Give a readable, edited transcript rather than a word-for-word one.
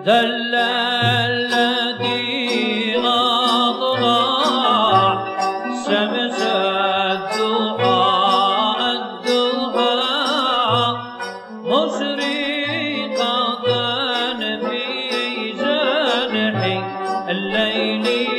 دل الذي أضلع شمس الضحى مشرقة في جنح الليل